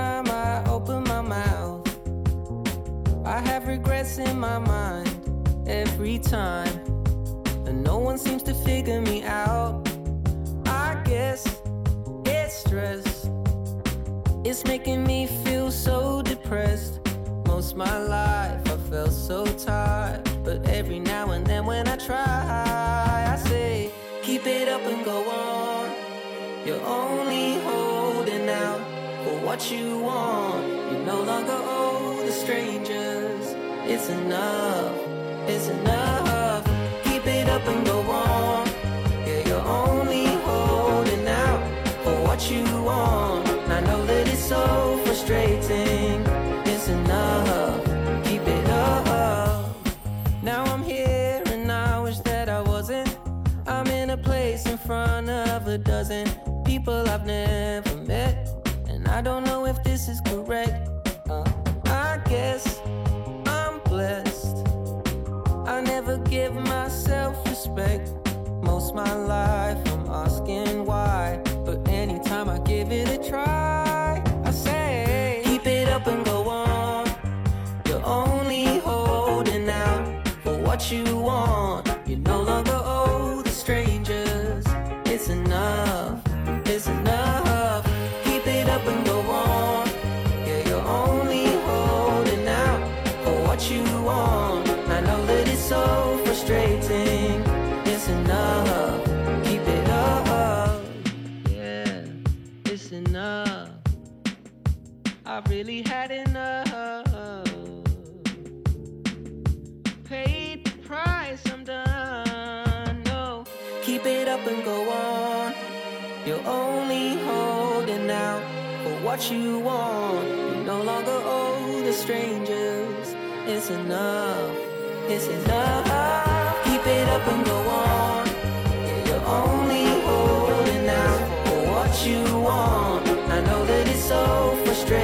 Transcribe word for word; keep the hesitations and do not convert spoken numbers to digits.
time I open my mouth, I have regrets in my mind every time, and no one seems to figure me out. I guess it's stress, it's making me feel so depressed. Most my life I felt so tired, but every now and then when I try, I say, keep it up and go on. You're only holding out for what you want. You no longer owe the strangers. It's enough, it's enough. Keep it up and go on. Yeah, you're only holding out for what you want. I know that it's so frustrating. It's enough, keep it up. Now I'm here and I wish that I wasn't. I'm in a place in front of a dozen people I've never met, and I don't know if this is correct. uh, I guess I'm blessed. I never give myself respect. Most my life I'm asking why, but anytime I give it a try, I say, keep it up and go on. You're only holding out for what you want. You no longer owe the strangers. It's enough, it's enough. Keep it up and go on. Yeah, you're only holding out for what you want. I know that it's so frustrating. It's enough, keep it up. Yeah, it's enough. I've really had enough. Paid the price, I'm done. No, keep it up and go on. You're only holding out for what you want. You no longer owe the strangers. It's enough, it's enough. Keep it up and go on. You're only holding out for what you want. I know that it's so frustrating.